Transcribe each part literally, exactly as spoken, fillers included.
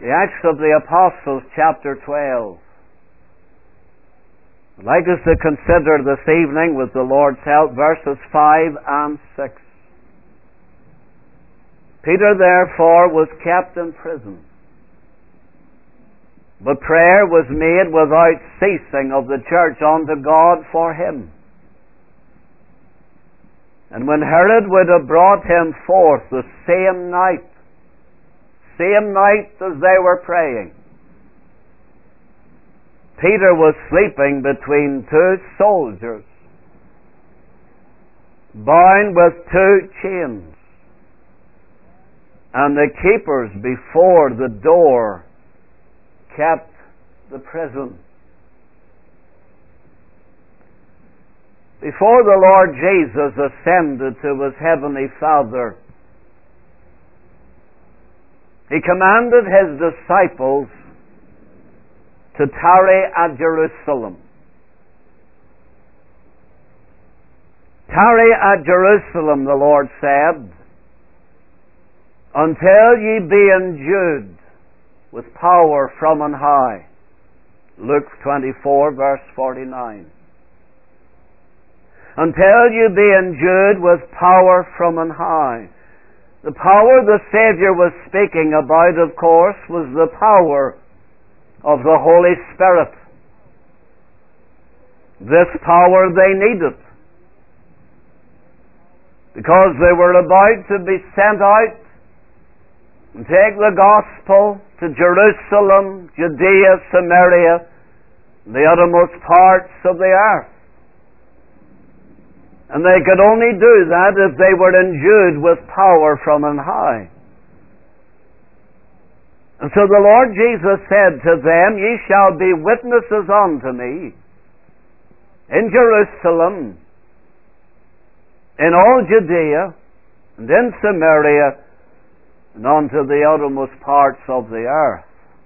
The Acts of the Apostles, chapter twelve. I'd like us to consider this evening, with the Lord's help, verses five and six. Peter therefore was kept in prison, but prayer was made without ceasing of the church unto God for him. And when Herod would have brought him forth the same night, same night as they were praying, Peter was sleeping between two soldiers, bound with two chains, and the keepers before the door kept the prison. Before the Lord Jesus ascended to his heavenly Father, he commanded his disciples to tarry at Jerusalem. Tarry at Jerusalem, the Lord said, until ye be endued with power from on high. Luke twenty-four, verse forty-nine. Until you be endued with power from on high. The power the Savior was speaking about, of course, was the power of the Holy Spirit. This power they needed, because they were about to be sent out and take the gospel to Jerusalem, Judea, Samaria, the uttermost parts of the earth. And they could only do that if they were endued with power from on high. And so the Lord Jesus said to them, ye shall be witnesses unto me in Jerusalem, in all Judea, and in Samaria, and unto the uttermost parts of the earth.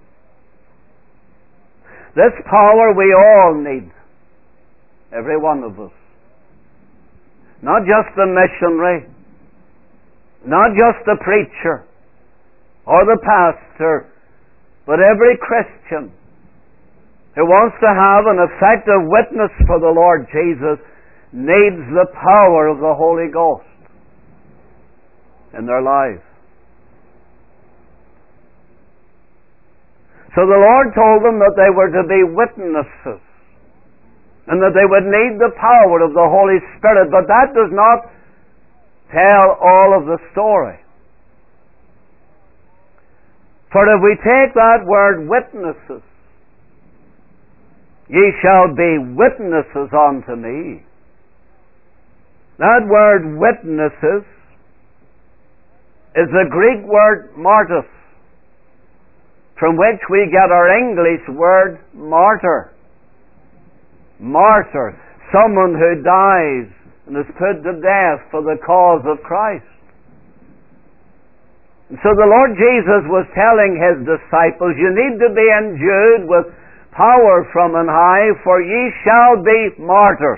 This power we all need, every one of us. Not just the missionary, not just the preacher, or the pastor, but every Christian who wants to have an effective witness for the Lord Jesus needs the power of the Holy Ghost in their life. So the Lord told them that they were to be witnesses, and that they would need the power of the Holy Spirit, but that does not tell all of the story. For if we take that word witnesses, ye shall be witnesses unto me. That word witnesses is the Greek word martys, from which we get our English word martyr. Martyr, someone who dies and is put to death for the cause of Christ. And so the Lord Jesus was telling his disciples, you need to be endued with power from on high, for ye shall be martyrs.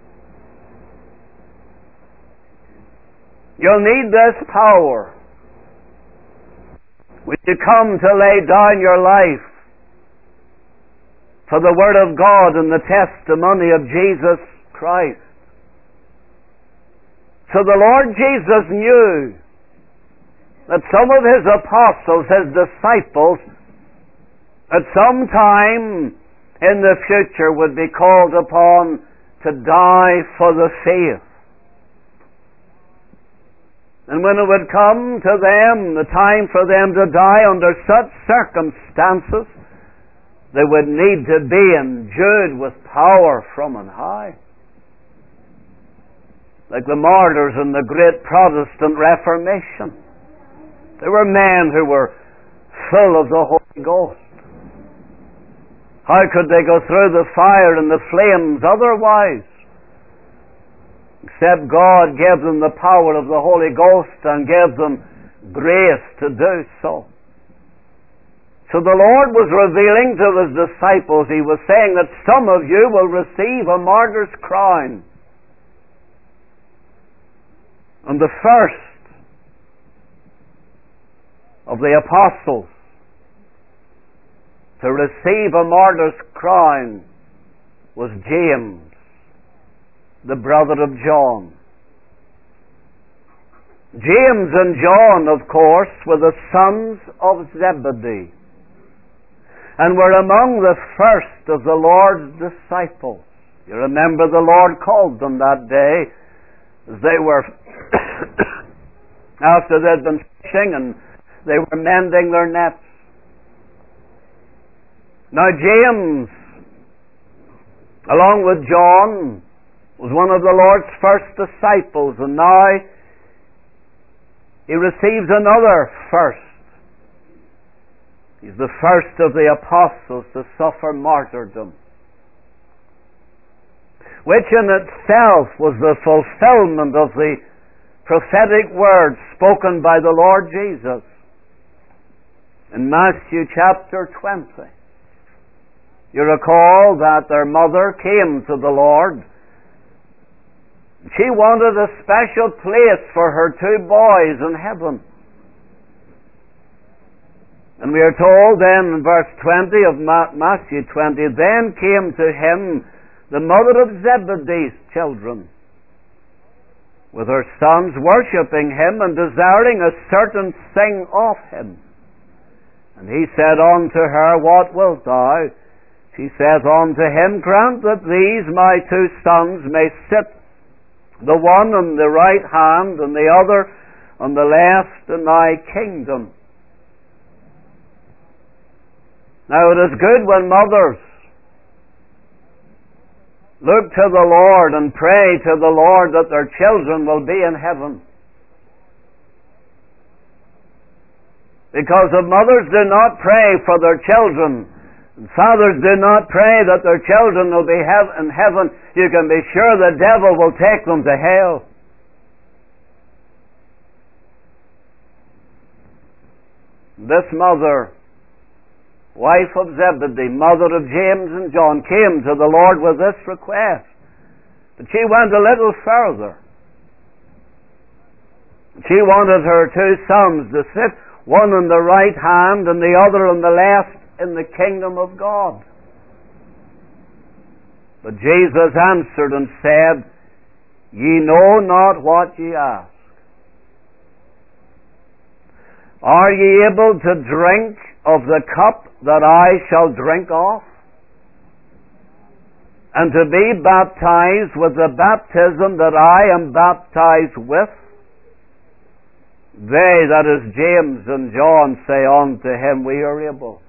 You'll need this power when you come to lay down your life for the Word of God and the testimony of Jesus Christ. So the Lord Jesus knew that some of his apostles, his disciples, at some time in the future would be called upon to die for the faith. And when it would come to them, the time for them to die under such circumstances, they would need to be endued with power from on high. Like the martyrs in the great Protestant Reformation. They were men who were full of the Holy Ghost. How could they go through the fire and the flames otherwise? Except God gave them the power of the Holy Ghost and gave them grace to do so. So the Lord was revealing to his disciples, he was saying that some of you will receive a martyr's crown. And the first of the apostles to receive a martyr's crown was James, the brother of John. James and John, of course, were the sons of Zebedee and were among the first of the Lord's disciples. You remember the Lord called them that day as they were, after they'd been fishing and they were mending their nets. Now James, along with John, was one of the Lord's first disciples, and now he receives another first. He's the first of the apostles to suffer martyrdom, which in itself was the fulfillment of the prophetic words spoken by the Lord Jesus in Matthew chapter twenty. You recall that their mother came to the Lord. She wanted a special place for her two boys in heaven. And we are told then in verse twenty of Matthew twenty, then came to him the mother of Zebedee's children, with her sons worshipping him and desiring a certain thing of him. And he said unto her, what wilt thou? She saith unto him, grant that these my two sons may sit, the one on the right hand and the other on the left in thy kingdom. Now it is good when mothers look to the Lord and pray to the Lord that their children will be in heaven. Because if mothers do not pray for their children, and fathers do not pray that their children will be in heaven, you can be sure the devil will take them to hell. This mother, wife of Zebedee, mother of James and John, came to the Lord with this request. But she went a little further. She wanted her two sons to sit, one on the right hand and the other on the left in the kingdom of God. But Jesus answered and said, ye know not what ye ask. Are ye able to drink of the cup that I shall drink of, and to be baptized with the baptism that I am baptized with? They, that is James and John, say unto him, we are able.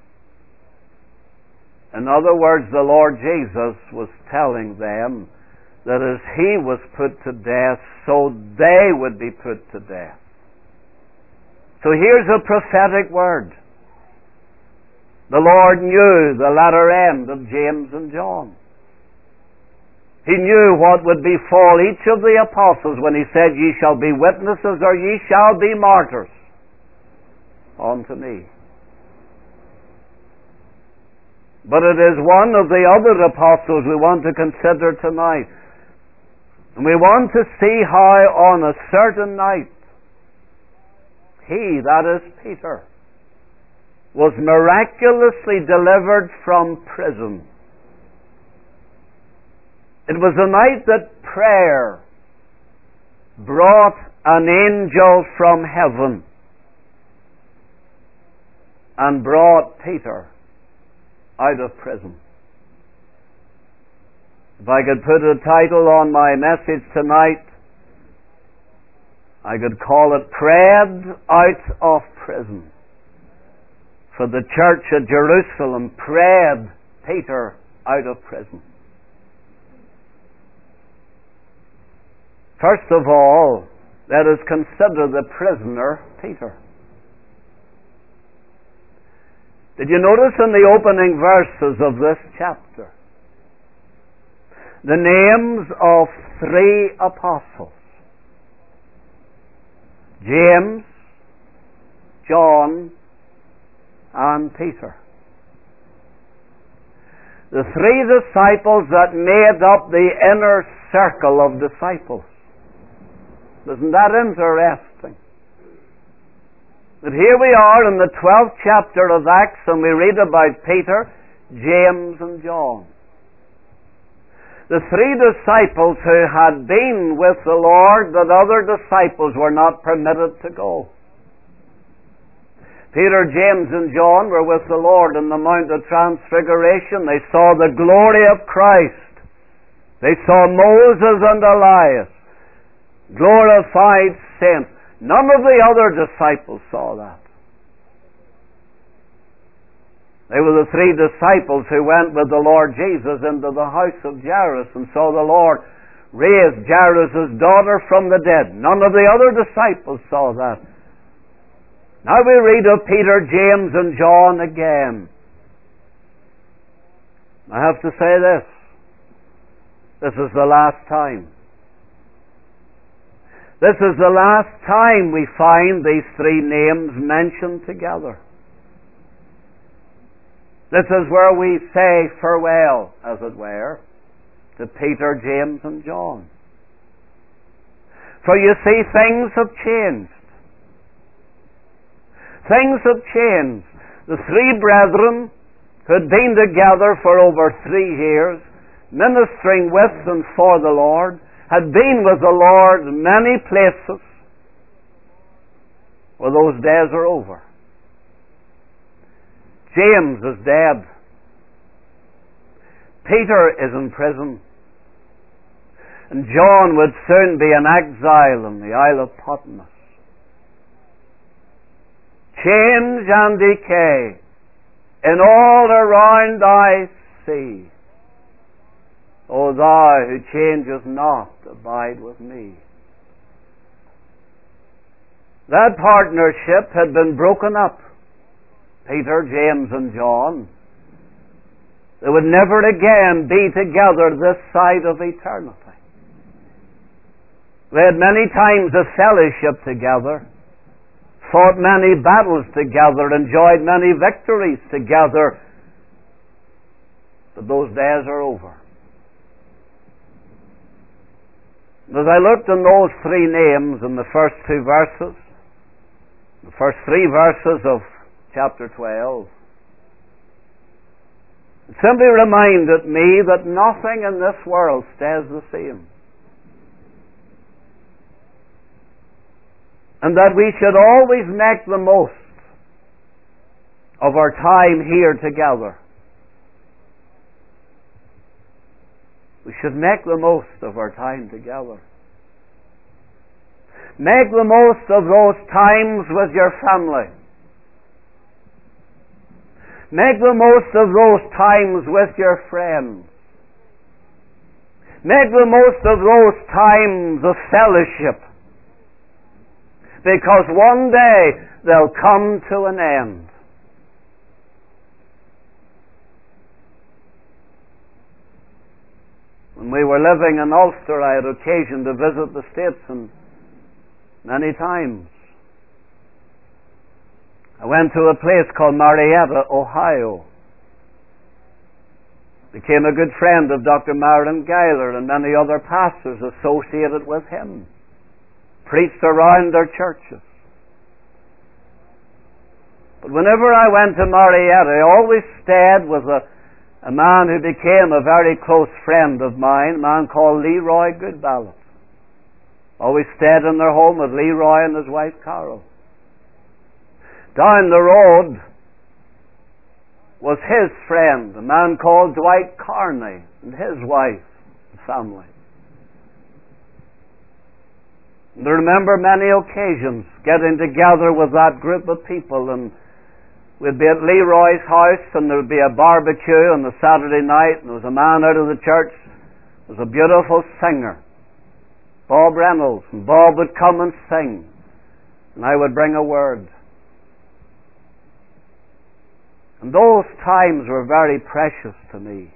In other words, the Lord Jesus was telling them that as he was put to death, so they would be put to death. So here's a prophetic word. The Lord knew the latter end of James and John. He knew what would befall each of the apostles when he said, ye shall be witnesses, or ye shall be martyrs unto me. But it is one of the other apostles we want to consider tonight. And we want to see how on a certain night, he, that is Peter, was miraculously delivered from prison. It was a night that prayer brought an angel from heaven and brought Peter out of prison. If I could put a title on my message tonight, I could call it Prayed Out of Prison. For the church at Jerusalem prayed Peter out of prison. First of all, let us consider the prisoner Peter. Did you notice in the opening verses of this chapter the names of three apostles? James, John, and Peter. The three disciples that made up the inner circle of disciples. Isn't that interesting? But here we are in the twelfth chapter of Acts, and we read about Peter, James, and John. The three disciples who had been with the Lord, that other disciples were not permitted to go. Peter, James, and John were with the Lord in the Mount of Transfiguration. They saw the glory of Christ. They saw Moses and Elias, glorified saints. None of the other disciples saw that. They were the three disciples who went with the Lord Jesus into the house of Jairus and saw the Lord raise Jairus' daughter from the dead. None of the other disciples saw that. Now we read of Peter, James, and John again. I have to say this. This is the last time. This is the last time we find these three names mentioned together. This is where we say farewell, as it were, to Peter, James, and John. For you see, things have changed. Things have changed. The three brethren who had been together for over three years, ministering with and for the Lord, had been with the Lord in many places. Well, those days are over. James is dead. Peter is in prison. And John would soon be in exile in the Isle of Patmos. Change and decay in all around I see. O thou who changest not, abide with me. That partnership had been broken up. Peter, James, and John. They would never again be together this side of eternity. They had many times a fellowship together, fought many battles together, enjoyed many victories together, but those days are over. As I looked in those three names in the first two verses, the first three verses of chapter twelve, it simply reminded me that nothing in this world stays the same. And that we should always make the most of our time here together. We should make the most of our time together. Make the most of those times with your family. Make the most of those times with your friends. Make the most of those times of fellowship. Because one day they'll come to an end. When we were living in Ulster, I had occasion to visit the States and many times. I went to a place called Marietta, Ohio. Became a good friend of Doctor Marion Geiler and many other pastors associated with him. Preached around their churches. But whenever I went to Marietta, I always stayed with a, a man who became a very close friend of mine, a man called Leroy Goodballot. Always stayed in their home with Leroy and his wife Carol. Down the road was his friend, a man called Dwight Carney, and his wife and family. And I remember many occasions getting together with that group of people, and we'd be at Leroy's house, and there would be a barbecue on the Saturday night, and there was a man out of the church, was a beautiful singer, Bob Reynolds, and Bob would come and sing, and I would bring a word. And those times were very precious to me.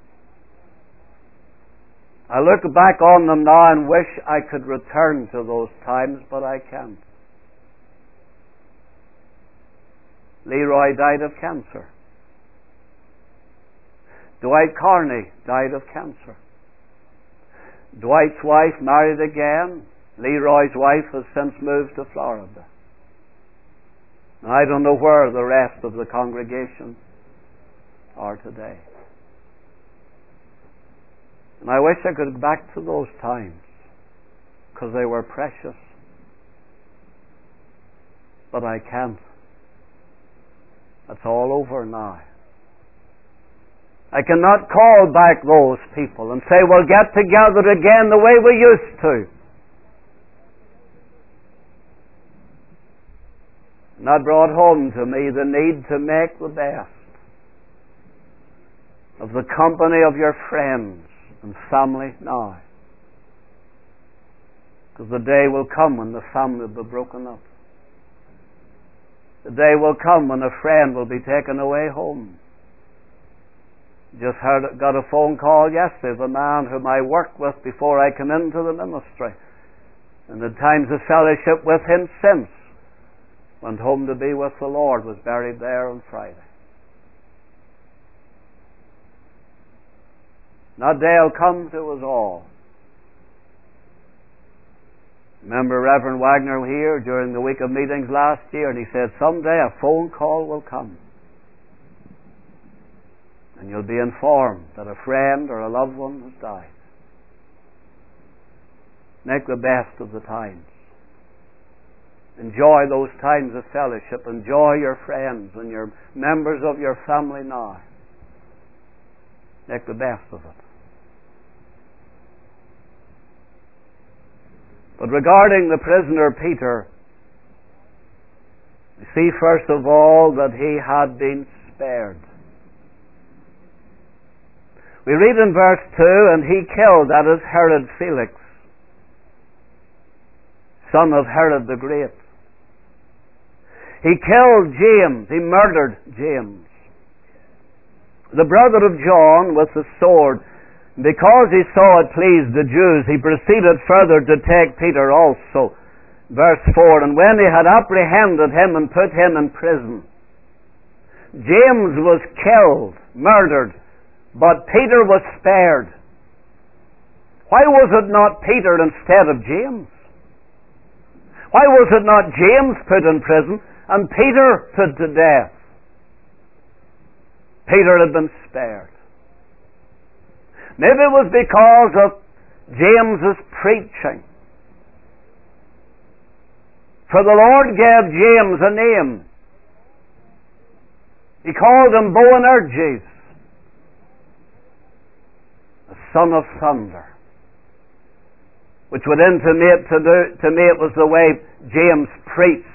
I look back on them now and wish I could return to those times, but I can't. Leroy died of cancer. Dwight Carney died of cancer. Dwight's wife married again. Leroy's wife has since moved to Florida. I don't know where the rest of the congregation are today. And I wish I could go back to those times, because they were precious. But I can't. That's all over now. I cannot call back those people and say, we'll get together again the way we used to. And that brought home to me the need to make the best of the company of your friends and family now. Because the day will come when the family will be broken up. The day will come when a friend will be taken away home. Just heard, got a phone call yesterday of a man whom I worked with before I came into the ministry, and the times of fellowship with him since. Went home to be with the Lord, was buried there on Friday. That day will come to us all. Remember Reverend Wagner here during the week of meetings last year, and he said, someday a phone call will come. And you'll be informed that a friend or a loved one has died. Make the best of the times. Enjoy those times of fellowship. Enjoy your friends and your members of your family now. Make the best of it. But regarding the prisoner Peter, we see first of all that he had been spared. We read in verse two, and he killed, that is Herod Felix, son of Herod the Great. He killed James, he murdered James, the brother of John, with the sword. Because he saw it pleased the Jews, he proceeded further to take Peter also. Verse four, and when he had apprehended him and put him in prison, James was killed, murdered, but Peter was spared. Why was it not Peter instead of James? Why was it not James put in prison and Peter put to death? Peter had been spared. Maybe it was because of James's preaching. For the Lord gave James a name. He called him Boanerges, the son of thunder, which would intimate to, do, to me it was the way James preached.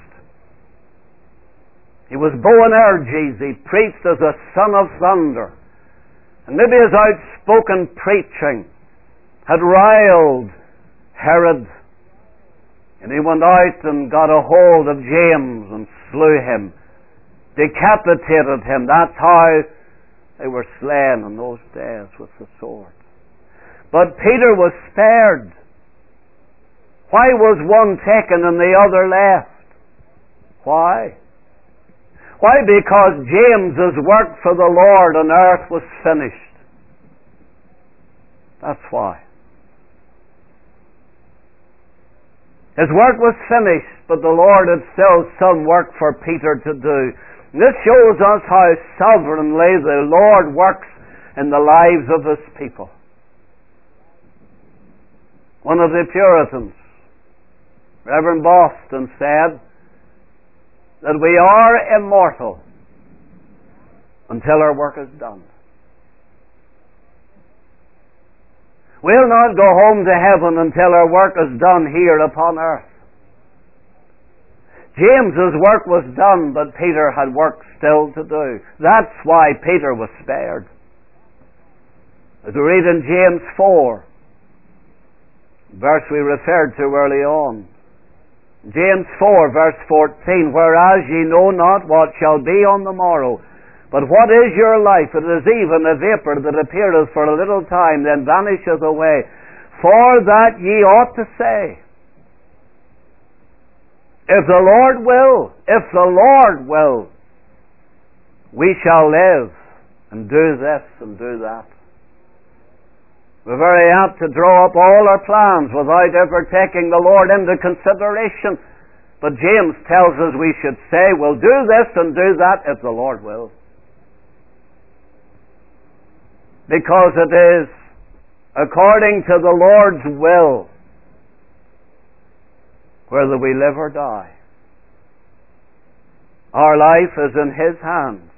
He was Boanerges. He preached as a son of thunder. And maybe his outspoken preaching had riled Herod, and he went out and got a hold of James and slew him, decapitated him. That's how they were slain in those days, with the sword. But Peter was spared. Why was one taken and the other left? Why? Why? Because James's work for the Lord on earth was finished. That's why. His work was finished, but the Lord had still some work for Peter to do. And this shows us how sovereignly the Lord works in the lives of His people. One of the Puritans, Reverend Boston, said that we are immortal until our work is done. We'll not go home to heaven until our work is done here upon earth. James's work was done, but Peter had work still to do. That's why Peter was spared. As we read in James four, verse we referred to early on, James four, verse fourteen, whereas ye know not what shall be on the morrow, but what is your life? It is even a vapor that appeareth for a little time, then vanisheth away. For that ye ought to say, if the Lord will, if the Lord will, we shall live and do this and do that. We're very apt to draw up all our plans without ever taking the Lord into consideration But James tells us we should say, we'll do this and do that if the Lord will. Because it is according to the Lord's will whether we live or die. Our life is in His hands.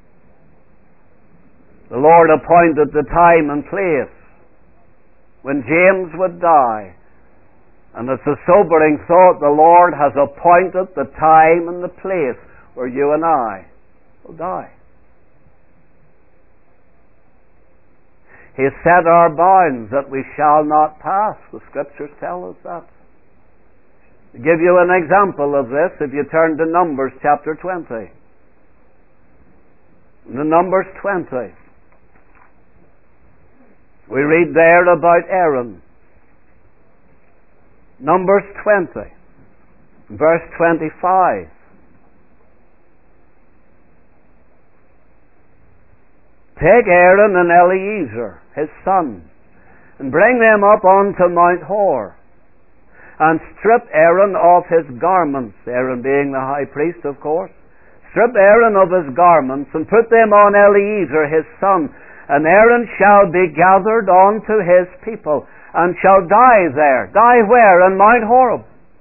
The Lord appointed the time and place when James would die. And it's a sobering thought. The Lord has appointed the time and the place where you and I will die. He has set our bounds that we shall not pass. The Scriptures tell us that. To give you an example of this, if you turn to Numbers chapter twenty. In the Numbers twenty, we read there about Aaron. Numbers twenty, verse twenty-five. Take Aaron and Eleazar, his son, and bring them up onto Mount Hor, and strip Aaron of his garments, Aaron being the high priest, of course. Strip Aaron of his garments, and put them on Eleazar his son, and Aaron shall be gathered unto his people, and shall die there. Die where? In Mount Horeb.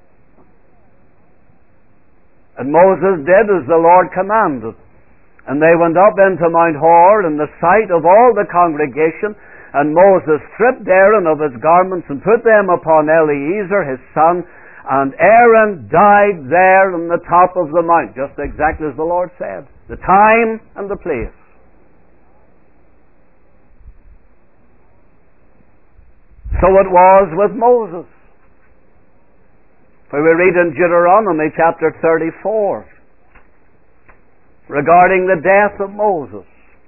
And Moses did as the Lord commanded. And they went up into Mount Hor in the sight of all the congregation, and Moses stripped Aaron of his garments and put them upon Eleazar his son, and Aaron died there on the top of the mount, just exactly as the Lord said. The time and the place. So it was with Moses. For we read in Deuteronomy chapter thirty-four regarding the death of Moses.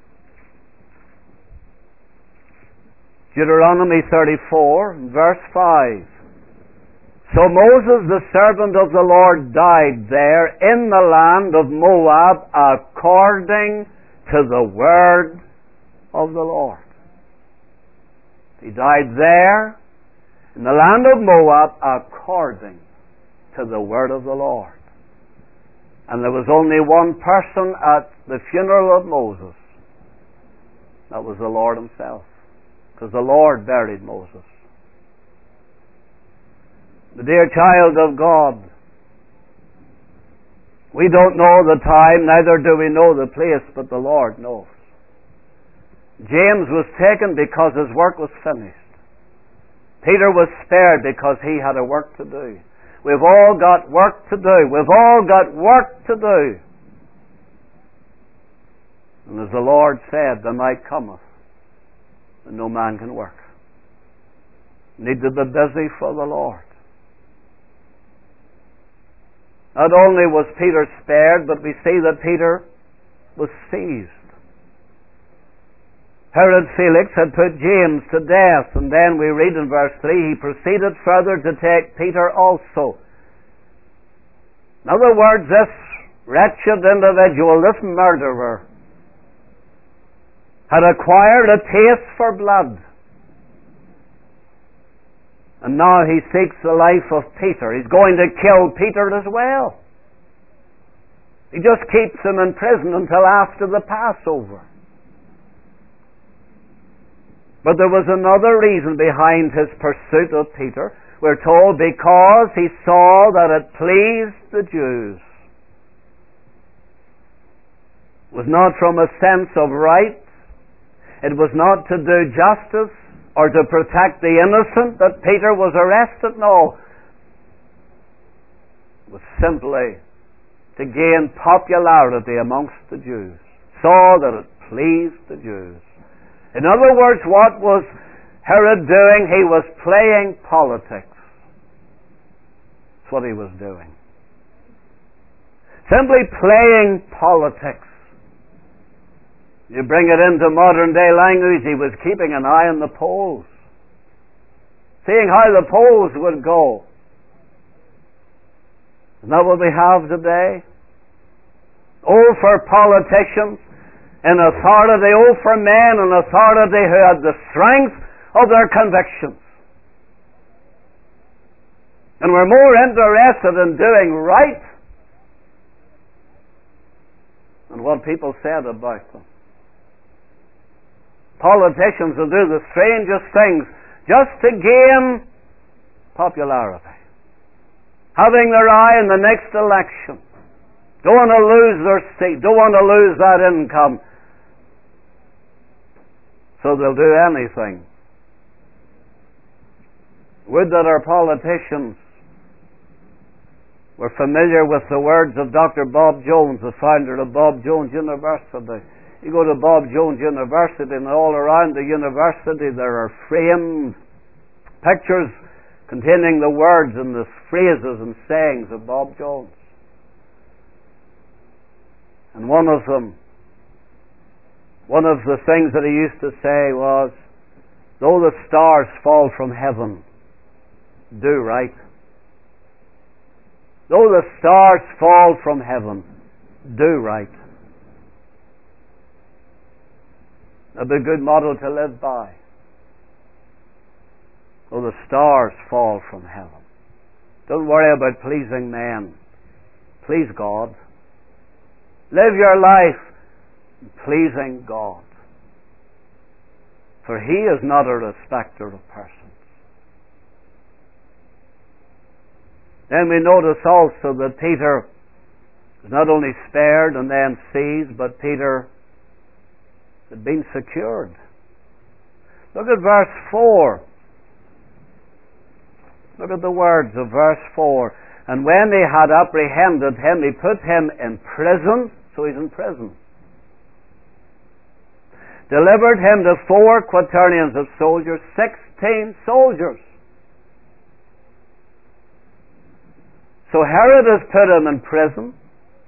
Deuteronomy thirty-four, verse five. So Moses, the servant of the Lord, died there in the land of Moab according to the word of the Lord. He died there in the land of Moab according to the word of the Lord. And there was only one person at the funeral of Moses. That was the Lord Himself. Because the Lord buried Moses. The dear child of God, we don't know the time, neither do we know the place, but the Lord knows. James was taken because his work was finished. Peter was spared because he had a work to do. We've all got work to do. We've all got work to do. And as the Lord said, the night cometh, and no man can work. Need to be busy for the Lord. Not only was Peter spared, but we see that Peter was seized. Herod Felix had put James to death, and then we read in verse three, he proceeded further to take Peter also. In other words, this wretched individual, this murderer, had acquired a taste for blood. And now he seeks the life of Peter. He's going to kill Peter as well. He just keeps him in prison until after the Passover. But there was another reason behind his pursuit of Peter. We're told because he saw that it pleased the Jews. It was not from a sense of right. It was not to do justice or to protect the innocent that Peter was arrested. No. It was simply to gain popularity amongst the Jews. Saw that it pleased the Jews. In other words, what was Herod doing? He was playing politics. That's what he was doing. Simply playing politics. You bring it into modern day language, he was keeping an eye on the polls. Seeing how the polls would go. Isn't that what we have today? Oh, for politicians in authority, oh, for men in authority who had the strength of their convictions. and were more interested in doing right than what people said about them. Politicians will do the strangest things just to gain popularity, having their eye in the next election. Don't want to lose their seat, don't want to lose that income, so they'll do anything. Would that our politicians were familiar with the words of Doctor Bob Jones, the founder of Bob Jones University. You go to Bob Jones University, and all around the university there are framed pictures containing the words and the phrases and sayings of Bob Jones. And one of them, one of the things that he used to say was, though the stars fall from heaven, do right. Though the stars fall from heaven, do right. That'd be a good motto to live by. Though the stars fall from heaven. Don't worry about pleasing men. Please God. Live your life pleasing God. For He is not a respecter of persons. Then we notice also that Peter is not only spared and then seized, but Peter had been secured. Look at verse four. Look at the words of verse four. And when they had apprehended him, he put him in prison. So he's in prison. Delivered him to four quaternions of soldiers, sixteen soldiers. So Herod has put him in prison.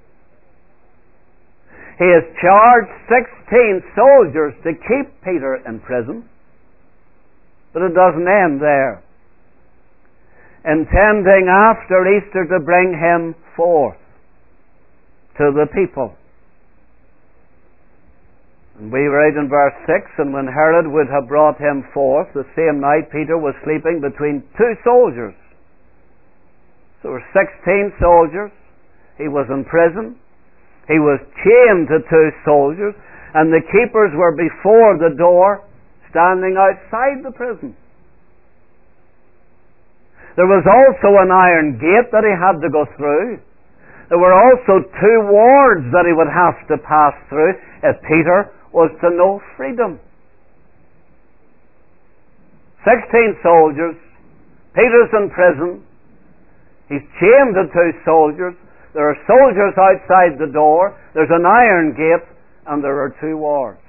He has charged sixteen soldiers to keep Peter in prison. But it doesn't end there. Intending after Easter to bring him forth to the people. And we read in verse six, and when Herod would have brought him forth, the same night Peter was sleeping between two soldiers. So there were sixteen soldiers. He was in prison. He was chained to two soldiers, and the keepers were before the door, standing outside the prison. There was also an iron gate that he had to go through. There were also two wards that he would have to pass through if Peter was to know freedom. Sixteen soldiers. Peter's in prison. He's chained to two soldiers. There are soldiers outside the door. There's an iron gate, and there are two wards.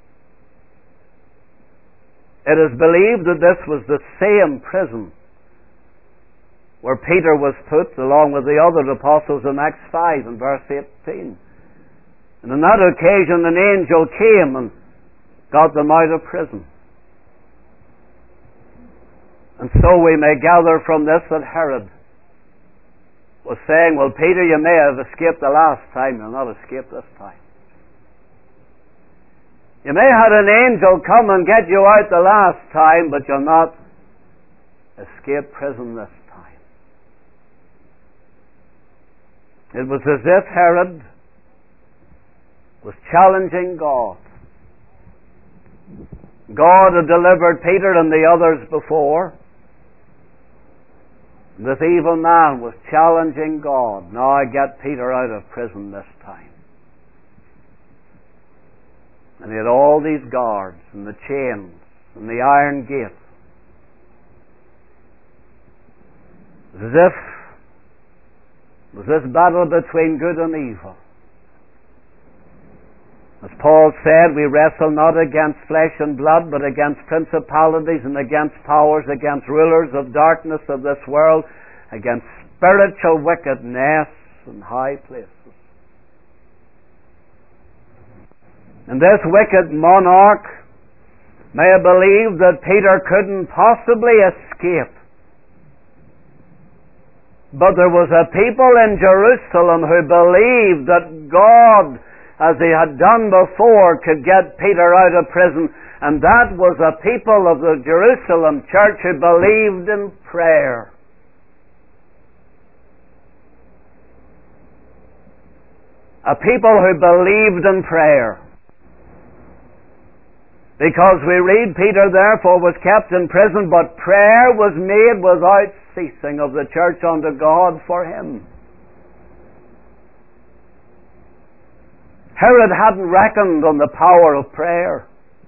It is believed that this was the same prison where Peter was put along with the other apostles in Acts five and verse eighteen. And on that occasion an angel came and got them out of prison. And so we may gather from this that Herod was saying, well, Peter, you may have escaped the last time, you'll not escape this time. You may have had an angel come and get you out the last time, but you'll not escape prison this time. It was as if Herod was challenging God. God had delivered Peter and the others before. This evil man was challenging God. Now I get Peter out of prison this time. And he had all these guards and the chains and the iron gate. As if it was this battle between good and evil. As Paul said, we wrestle not against flesh and blood, but against principalities and against powers, against rulers of darkness of this world, against spiritual wickedness in high places. And this wicked monarch may have believed that Peter couldn't possibly escape. But there was a people in Jerusalem who believed that God, as he had done before, could get Peter out of prison. And that was a people of the Jerusalem church who believed in prayer. A people who believed in prayer. Because we read, Peter therefore was kept in prison, but prayer was made without ceasing of the church unto God for him. Herod hadn't reckoned on the power of prayer.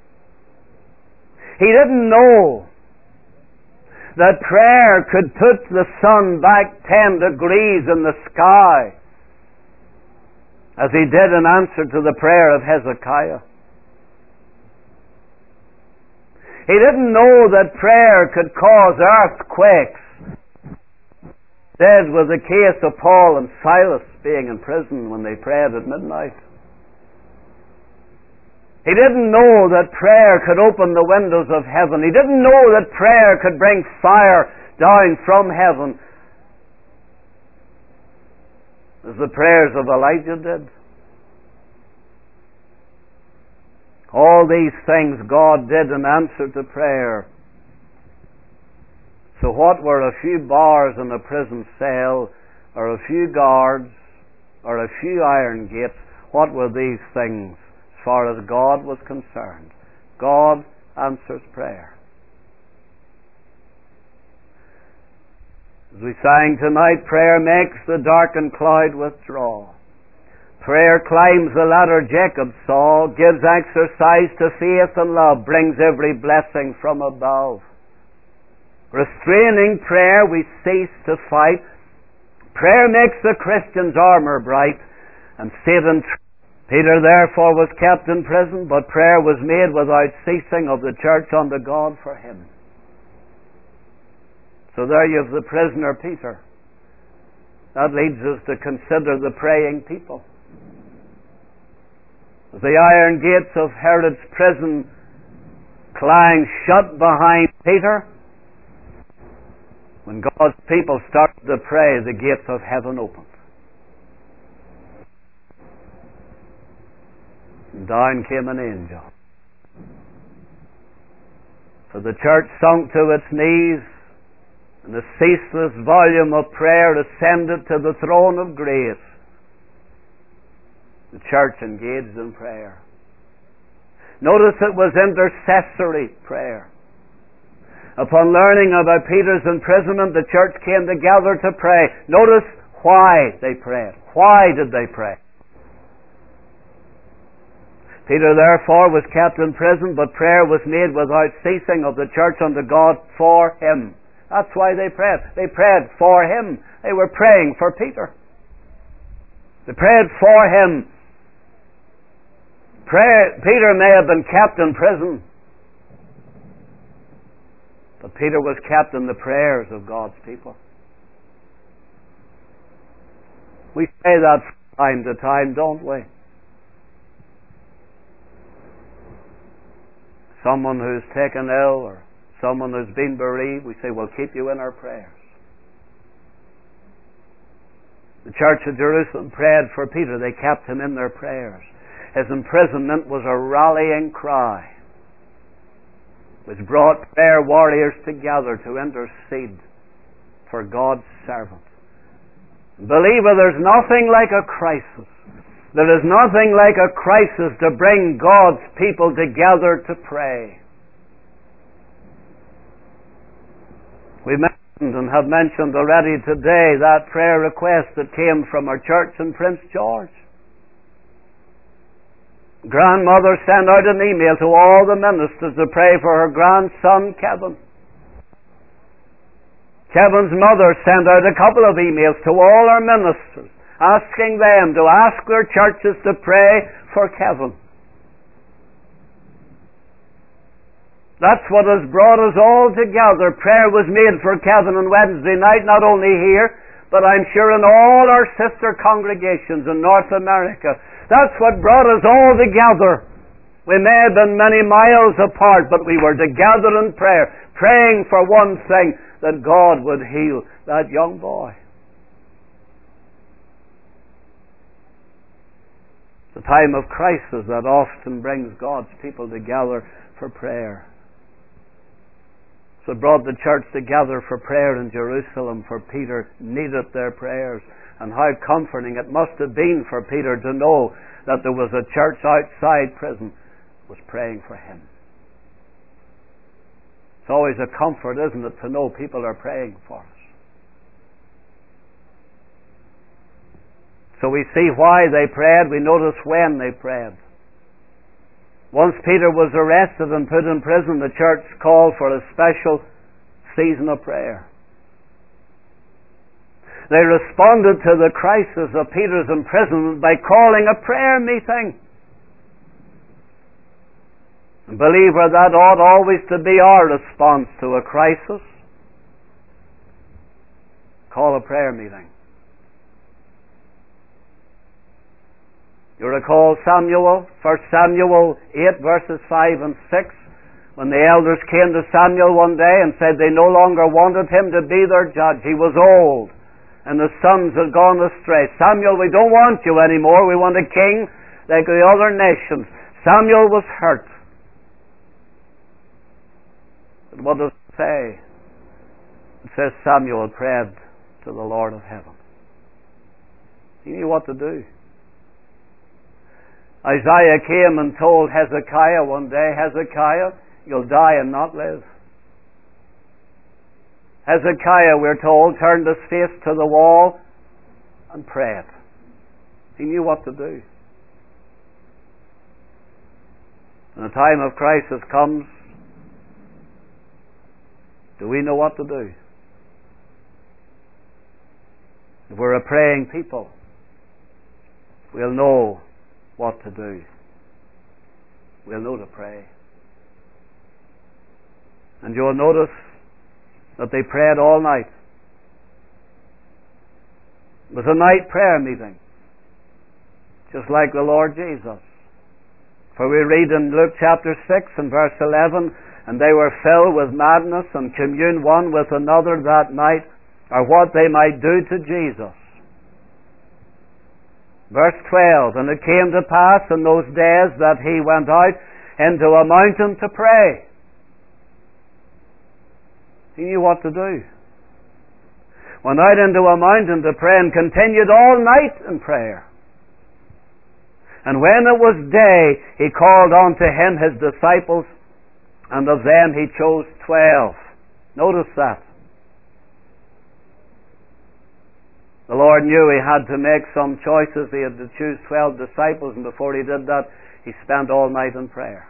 He didn't know that prayer could put the sun back ten degrees in the sky, as he did in answer to the prayer of Hezekiah. He didn't know that prayer could cause earthquakes. Did with the case of Paul and Silas being in prison when they prayed at midnight. He didn't know that prayer could open the windows of heaven. He didn't know that prayer could bring fire down from heaven, as the prayers of Elijah did. All these things God did in answer to prayer. So what were a few bars in a prison cell, or a few guards, or a few iron gates? What were these things as far as God was concerned? God answers prayer. As we sang tonight, prayer makes the darkened cloud withdraw. Prayer climbs the ladder Jacob saw, gives exercise to faith and love, brings every blessing from above. Restraining prayer, we cease to fight. Prayer makes the Christian's armor bright, and Satan. Peter therefore was kept in prison, but prayer was made without ceasing of the church unto God for him. So there you have the prisoner Peter. That leads us to consider the praying people. The iron gates of Herod's prison clanged shut behind Peter. When God's people started to pray, the gates of heaven opened. And down came an angel. So the church sunk to its knees, and the ceaseless volume of prayer ascended to the throne of grace. The church engaged in prayer. Notice it was intercessory prayer. Upon learning about Peter's imprisonment, the church came together to pray. Notice why they prayed. Why did they pray? Peter therefore was kept in prison, but prayer was made without ceasing of the church unto God for him. That's why they prayed. They prayed for him. They were praying for Peter. They prayed for him. Prayer, Peter may have been kept in prison, but Peter was kept in the prayers of God's people. We say that from time to time, don't we? Someone who's taken ill or someone who's been bereaved, we say, we'll keep you in our prayers. The church of Jerusalem prayed for Peter. They kept him in their prayers. His imprisonment was a rallying cry, which brought prayer warriors together to intercede for God's servant. Believer, there's nothing like a crisis. There is nothing like a crisis to bring God's people together to pray. We mentioned and have mentioned already today that prayer request that came from our church in Prince George. Grandmother sent out an email to all the ministers to pray for her grandson Kevin. Kevin's mother sent out a couple of emails to all our ministers, asking them to ask their churches to pray for Kevin. That's what has brought us all together. Prayer was made for Kevin on Wednesday night, not only here, but I'm sure in all our sister congregations in North America. That's what brought us all together. We may have been many miles apart, but we were together in prayer, praying for one thing, that God would heal that young boy. The time of crisis that often brings God's people together for prayer. So it brought the church together for prayer in Jerusalem, for Peter needed their prayers. And how comforting it must have been for Peter to know that there was a church outside prison was praying for him. It's always a comfort, isn't it, to know people are praying for us. So we see why they prayed. We notice when they prayed. Once Peter was arrested and put in prison, the church called for a special season of prayer. They responded to the crisis of Peter's imprisonment by calling a prayer meeting. And believer, that ought always to be our response to a crisis. Call a prayer meeting. You recall Samuel, First Samuel eight verses five and six, when the elders came to Samuel one day and said they no longer wanted him to be their judge. He was old, and the sons had gone astray. Samuel, we don't want you anymore. We want a king like the other nations. Samuel was hurt. But what does it say? It says Samuel prayed to the Lord of heaven. He knew what to do. Isaiah came and told Hezekiah one day, Hezekiah, you'll die and not live. Hezekiah, we're told, turned his face to the wall and prayed. He knew what to do. When the time of crisis comes, do we know what to do? If we're a praying people, we'll know what to do. We'll know to pray. And you'll notice that they prayed all night. It was a night prayer meeting, just like the Lord Jesus. For we read in Luke chapter six and verse eleven, and they were filled with madness and communed one with another that night, or what they might do to Jesus. Verse twelve, and it came to pass in those days that he went out into a mountain to pray. He knew what to do. Went out into a mountain to pray and continued all night in prayer. And when it was day, he called unto him his disciples, and of them he chose twelve. Notice that. The Lord knew he had to make some choices. He had to choose twelve disciples, and before he did that, he spent all night in prayer.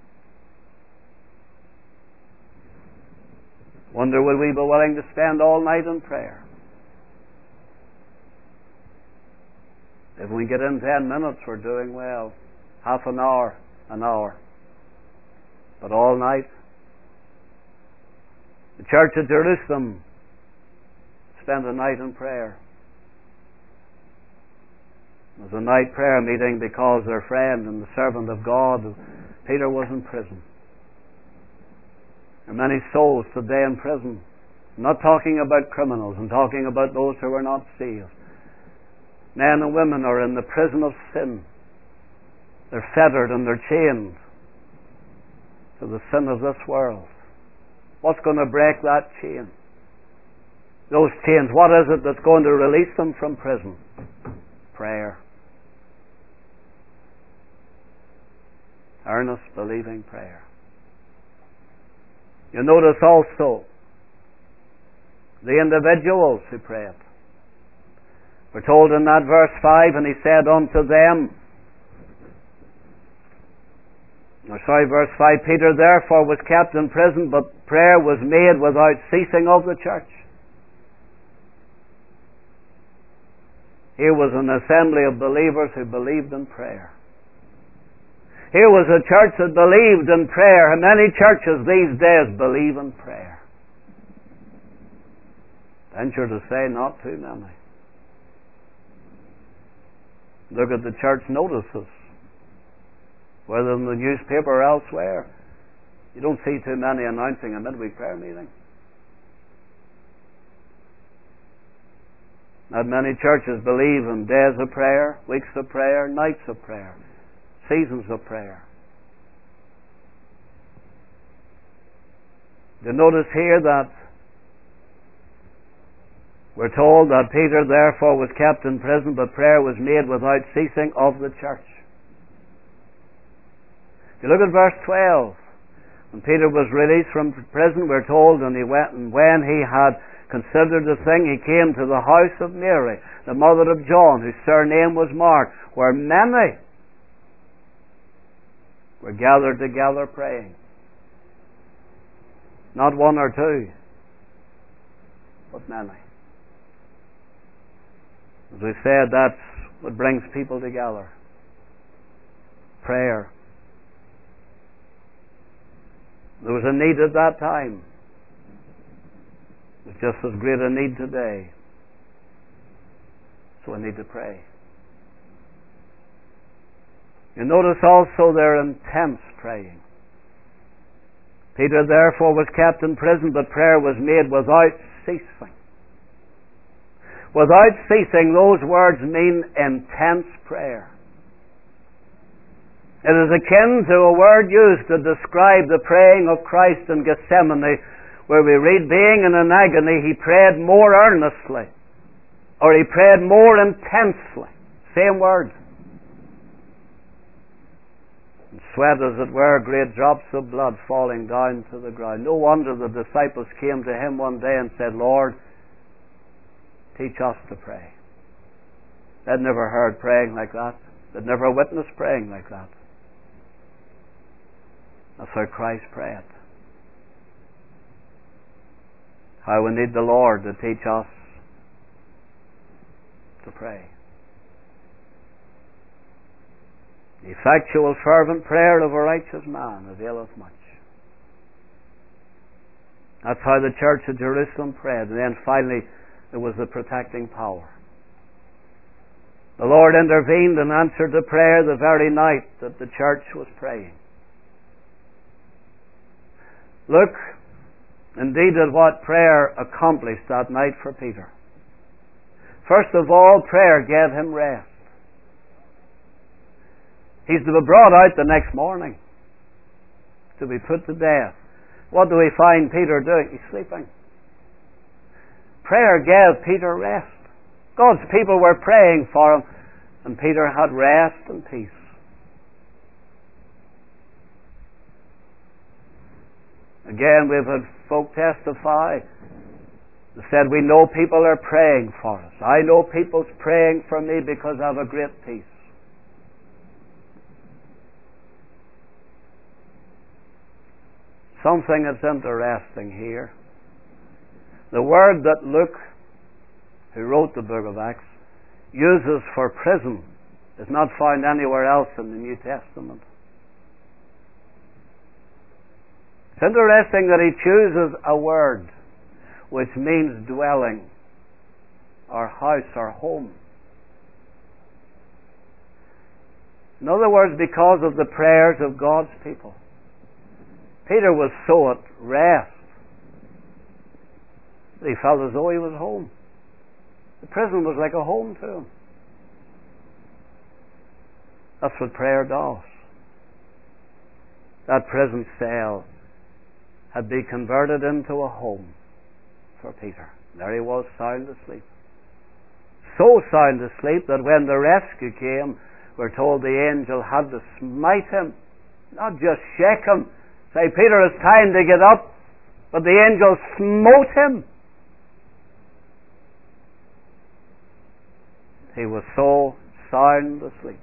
Wonder, would we be willing to spend all night in prayer? If we get in ten minutes, we're doing well. Half an hour, an hour. But all night? The church at Jerusalem spent a night in prayer. It was a night prayer meeting because their friend and the servant of God, Peter, was in prison. There are many souls today in prison. I'm not talking about criminals. I'm talking about those who are not saved. Men and women are in the prison of sin. They're fettered and they're chained to the sin of this world. What's going to break that chain? Those chains, what is it that's going to release them from prison? Prayer. Earnest, believing prayer. You notice also the individuals who prayed. We're told in that verse five, and he said unto them, or sorry, verse five, Peter therefore was kept in prison, but prayer was made without ceasing of the church. Here was an assembly of believers who believed in prayer. Here was a church that believed in prayer. And many churches these days believe in prayer. Venture to say, not too many. Look at the church notices, whether in the newspaper or elsewhere. You don't see too many announcing a midweek prayer meeting. Not many churches believe in days of prayer, weeks of prayer, nights of prayer, seasons of prayer. You notice here that we're told that Peter therefore was kept in prison, but prayer was made without ceasing of the church. If you look at verse twelve, when Peter was released from prison, we're told, and he went, and when he had considered the thing, he came to the house of Mary, the mother of John, whose surname was Mark, where many were gathered together praying. Not one or two, but many. As we said, that's what brings people together. Prayer. There was a need at that time. There's just as great a need today. So we need to pray. You notice also their intense praying. Peter therefore was kept in prison, but prayer was made without ceasing. Without ceasing, those words mean intense prayer. It is akin to a word used to describe the praying of Christ in Gethsemane, where we read, being in an agony, he prayed more earnestly, or he prayed more intensely. Same word. And sweat, as it were, great drops of blood falling down to the ground. No wonder the disciples came to him one day and said, Lord, teach us to pray. They'd never heard praying like that. They'd never witnessed praying like that. That's how Christ prayed. How we need the Lord to teach us to pray. The effectual fervent prayer of a righteous man availeth much. That's how the church of Jerusalem prayed. And then finally, there was the protecting power. The Lord intervened and answered the prayer the very night that the church was praying. Look indeed at what prayer accomplished that night for Peter. First of all, prayer gave him rest. He's to be brought out the next morning to be put to death. What do we find Peter doing? He's sleeping. Prayer gave Peter rest. God's people were praying for him, and Peter had rest and peace. Again, we've had folk testify. They said, we know people are praying for us. I know people's praying for me because I have a great peace. Something that's interesting here. The word that Luke, who wrote the book of Acts, uses for prison is not found anywhere else in the New Testament. It's interesting that he chooses a word which means dwelling, or house, or home. In other words, because of the prayers of God's people. Peter was so at rest that he felt as though he was home. The prison was like a home to him. That's what prayer does. That prison cell had been converted into a home for Peter. There he was, sound asleep. So sound asleep that when the rescue came, we're told the angel had to smite him, not just shake him, say, Peter, it's time to get up, but the angel smote him. He was so sound asleep.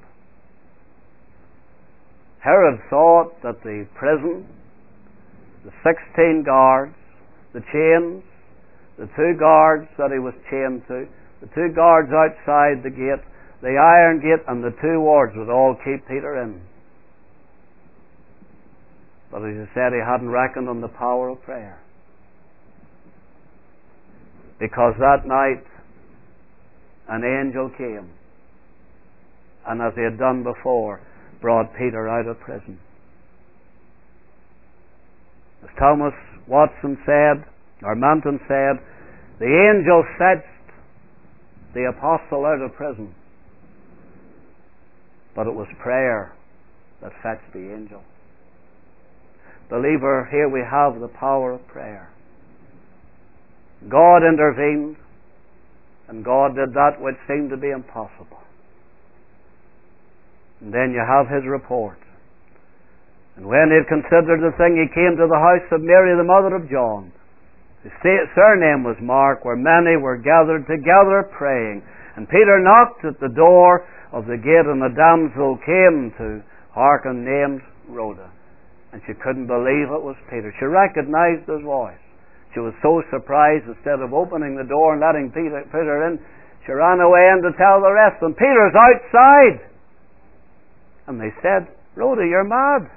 Herod thought that the prison, the sixteen guards, the chains, the two guards that he was chained to, the two guards outside the gate, the iron gate, and the two wards would all keep Peter in. But as he said, he hadn't reckoned on the power of prayer. Because that night, an angel came, and as he had done before, brought Peter out of prison. As Thomas Watson said, or Manton said, the angel fetched the apostle out of prison, but it was prayer that fetched the angel. Believer, here we have the power of prayer. God intervened. And God did that which seemed to be impossible. And then you have his report. And when he had considered the thing, he came to the house of Mary, the mother of John. His surname was Mark, where many were gathered together praying. And Peter knocked at the door of the gate, and a damsel came to hearken, named Rhoda. And she couldn't believe it was Peter. She recognized his voice. She was so surprised, instead of opening the door and letting Peter, Peter in, she ran away in to tell the rest. And Peter's outside. And they said, Rhoda, you're mad.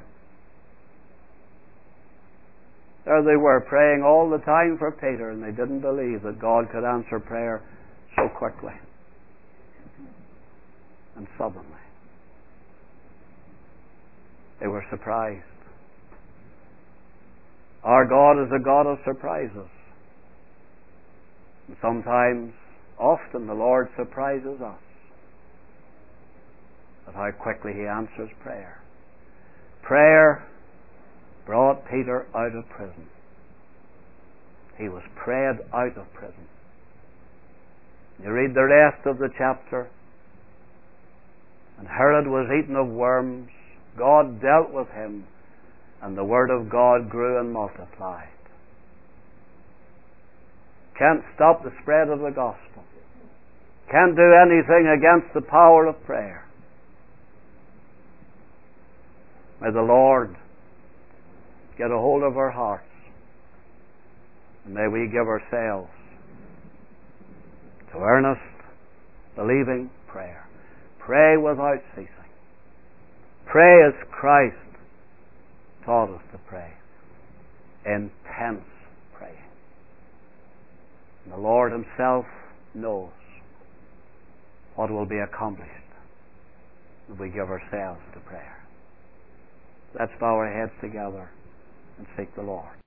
There they were, praying all the time for Peter, and they didn't believe that God could answer prayer so quickly and suddenly. They were surprised. Our God is a God of surprises. And sometimes, often, the Lord surprises us at how quickly he answers prayer. Prayer brought Peter out of prison. He was prayed out of prison. You read the rest of the chapter, and Herod was eaten of worms. God dealt with him, and the word of God grew and multiplied. Can't stop the spread of the gospel. Can't do anything against the power of prayer. May the Lord get a hold of our hearts, and may we give ourselves to earnest, believing prayer. Pray without ceasing. Pray as Christ taught us to pray. Intense praying. And the Lord himself knows what will be accomplished if we give ourselves to prayer. Let's bow our heads together and seek the Lord.